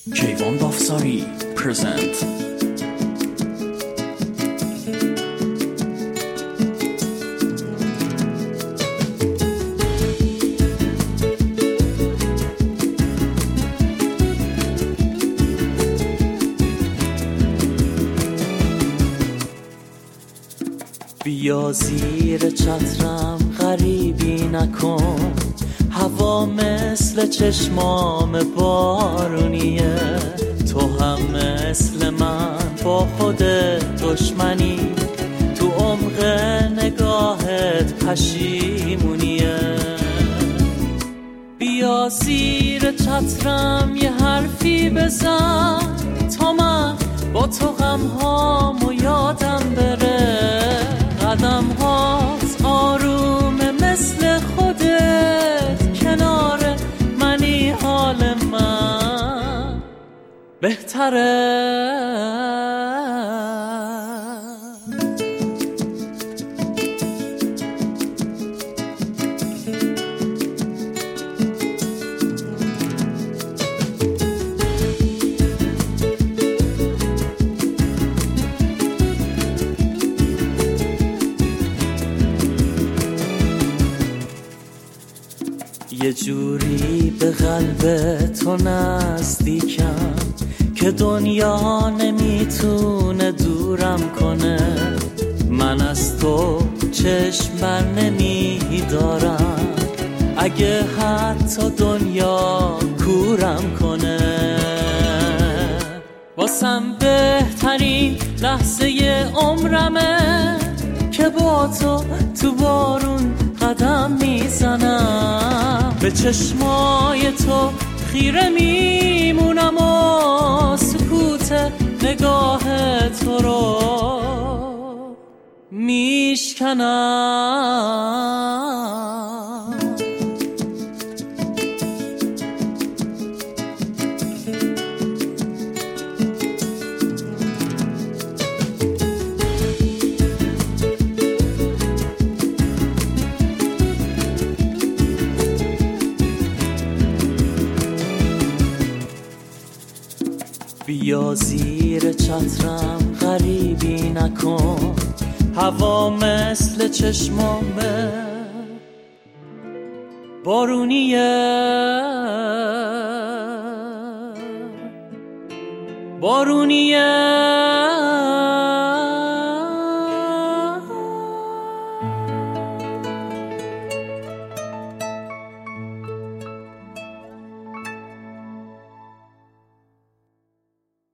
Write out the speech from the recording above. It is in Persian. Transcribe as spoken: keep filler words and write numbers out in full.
کیوان دافساری پرزنت. بیا زیر چترم غریبی نکن، هوا مثل چشمام بارونیه، تو هم مثل من با خودت دشمنی، تو عمق نگاهت پشیمونیه. بیا زیر چترم یه حرفی بزن تا من با تو غمهامو یادم بره، قدم هات آرومه مثل خودت، کنار منی حال من بهتره. یه جوری به قلب تو نزدیکم که دنیا نمیتونه دورم کنه، من از تو چشم بر نمیدارم اگه حتی دنیا کورم کنه. واسم بهترین لحظه عمرمه که با تو تو بارون قدم میزنم، به چشمای تو خیره میمونم و سکوت نگاه تو رو میشکنم. بیا زیر چترم غریبی نکن، هوا مثل چشمامه بارونیه، بارونیه.